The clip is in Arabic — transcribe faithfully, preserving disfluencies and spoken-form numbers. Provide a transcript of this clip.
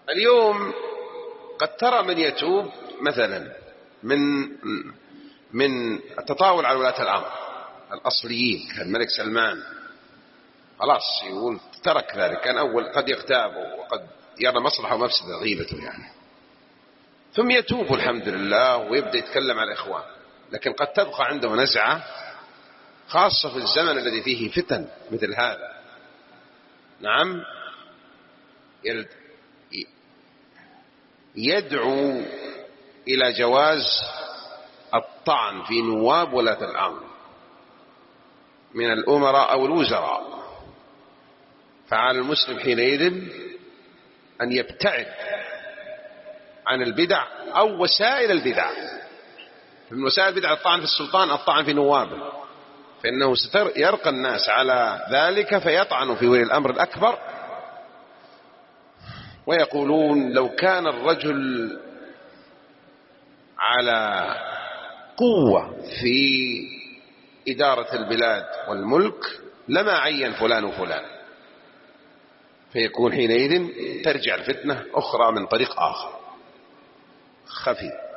اليوم قد ترى من يتوب مثلا من من التطاول على ولاة الأمر الأصليين كالملك سلمان، خلاص يقول ترك ذلك، كان أول قد يغتاب وقد يرى مصلحة ومفسدة غيبته يعني، ثم يتوب الحمد لله ويبدأ يتكلم على الإخوان. لكن قد تبقى عنده نزعة خاصة في الزمن الذي فيه فتن مثل هذا. نعم، يدعو إلى جواز الطعن في نواب ولاة الأمر من الأمراء أو الوزراء، فعلى المسلم حينئذ أن يبتعد عن البدع أو وسائل البدع. من وسائل البدع الطعن في السلطان، الطعن في نوابه، فإنه سيرقى الناس على ذلك فيطعن في ولي الأمر الأكبر، ويقولون لو كان الرجل على قوة في إدارة البلاد والملك لما عين فلان وفلان، فيكون حينئذ ترجع الفتنة أخرى من طريق آخر خفي.